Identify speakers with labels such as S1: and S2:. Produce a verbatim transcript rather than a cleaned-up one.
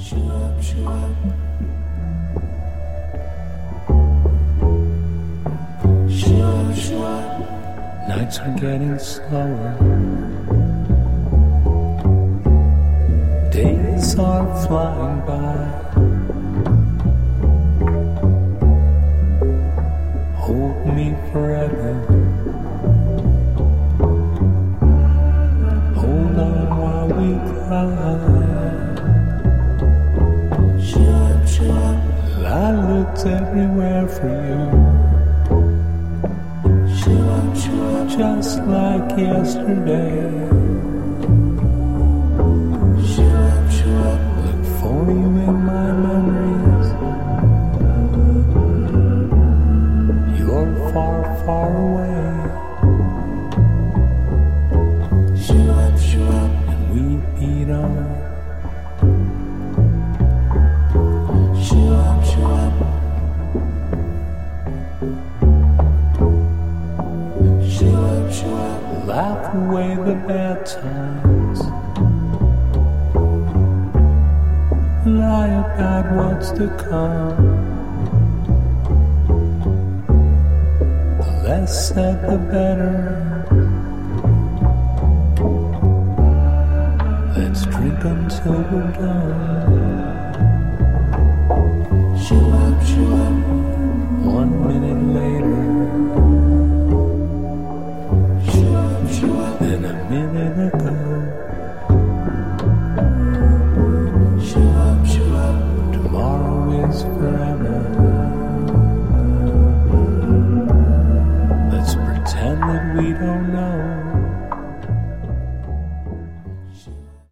S1: Nights are getting slower. Days are flying by. Hold me forever. Hold on while we cry. I looked everywhere for you. Just like yesterday. Look for you in my memories. You're far, far away. And we beat on. Laugh away the bad times. Lie about what's to come. The less said the better. Let's drink until we're done. One minute later. Than a minute ago.